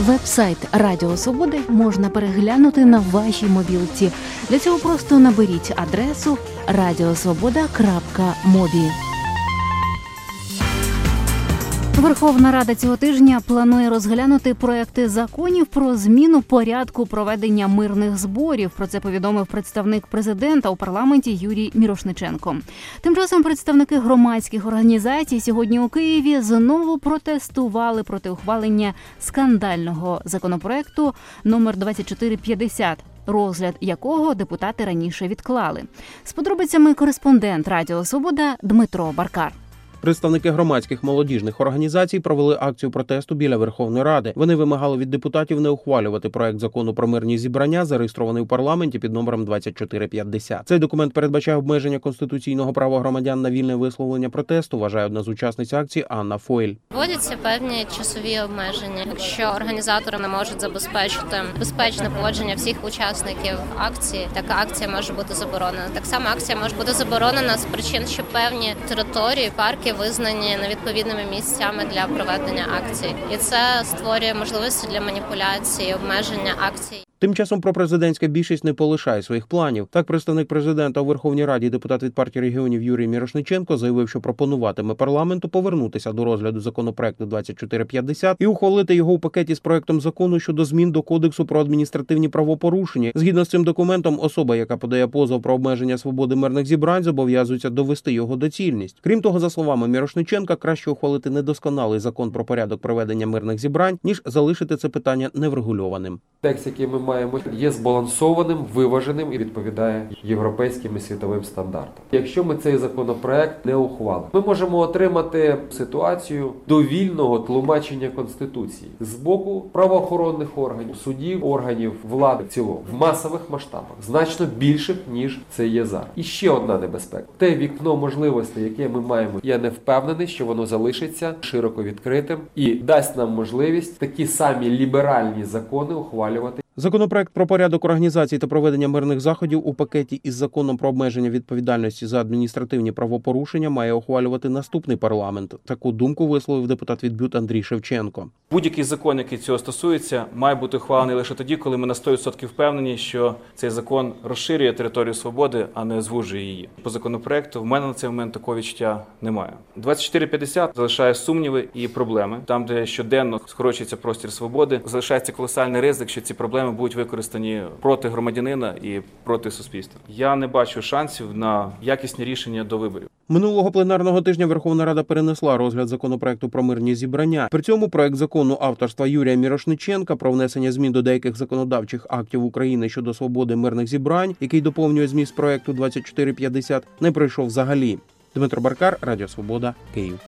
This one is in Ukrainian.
Веб-сайт Радіо Свободи можна переглянути на вашій мобілці. Для цього просто наберіть адресу radiosvoboda.mobi. Верховна Рада цього тижня планує розглянути проекти законів про зміну порядку проведення мирних зборів. Про це повідомив представник президента у парламенті Юрій Мірошниченко. Тим часом представники громадських організацій сьогодні у Києві знову протестували проти ухвалення скандального законопроекту номер 2450, розгляд якого депутати раніше відклали. З подробицями кореспондент Радіо Свобода Дмитро Баркар. Представники громадських молодіжних організацій провели акцію протесту біля Верховної Ради. Вони вимагали від депутатів не ухвалювати проект закону про мирні зібрання, зареєстрований у парламенті під номером 2450. Цей документ передбачає обмеження конституційного права громадян на вільне висловлення протесту, вважає одна з учасниць акції Анна Фойль. Вводяться певні часові обмеження. Якщо організатори не можуть забезпечити безпечне поводження всіх учасників акції, така акція може бути заборонена. Так само акція може бути заборонена з причин, що певні території, парки визнані невідповідними місцями для проведення акцій. І це створює можливості для маніпуляції, обмеження акцій. Тим часом пропрезидентська більшість не полишає своїх планів. Так, представник президента у Верховній Раді, депутат від партії регіонів Юрій Мірошниченко заявив, що пропонуватиме парламенту повернутися до розгляду законопроекту 2450 і ухвалити його у пакеті з проектом закону щодо змін до Кодексу про адміністративні правопорушення. Згідно з цим документом, особа, яка подає позов про обмеження свободи мирних зібрань, зобов'язується довести його доцільність. Крім того, за словами Мірошниченка, краще ухвалити недосконалий закон про порядок проведення мирних зібрань, ніж залишити це питання неврегульованим. Текст, який ми маємо, є збалансованим, виваженим і відповідає європейським і світовим стандартам. Якщо ми цей законопроект не ухвалимо, ми можемо отримати ситуацію довільного тлумачення Конституції з боку правоохоронних органів, судів, органів влади в цілому, в масових масштабах, значно більших, ніж це є зараз. І ще одна небезпека. Те вікно можливостей, яке ми маємо, я не впевнений, що воно залишиться широко відкритим і дасть нам можливість такі самі ліберальні закони ухвалювати. Законопроект про порядок організації та проведення мирних заходів у пакеті із законом про обмеження відповідальності за адміністративні правопорушення має ухвалювати наступний парламент. Таку думку висловив депутат від БЮТ Андрій Шевченко. Будь-який закон, який цього стосується, має бути ухвалений лише тоді, коли ми на 100% впевнені, що цей закон розширює територію свободи, а не звужує її. По законопроекту в мене на цей момент такого відчуття немає. 2450 залишає сумніви і проблеми. Там, де щоденно скорочується простір свободи, залишається колосальний ризик, що ці проблеми будуть використані проти громадянина і проти суспільства. Я не бачу шансів на якісні рішення до виборів. Минулого пленарного тижня Верховна Рада перенесла розгляд законопроекту про мирні зібрання. При цьому проект закону авторства Юрія Мірошниченка про внесення змін до деяких законодавчих актів України щодо свободи мирних зібрань, який доповнює зміст проекту 2450, не пройшов взагалі. Дмитро Баркар, Радіо Свобода, Київ.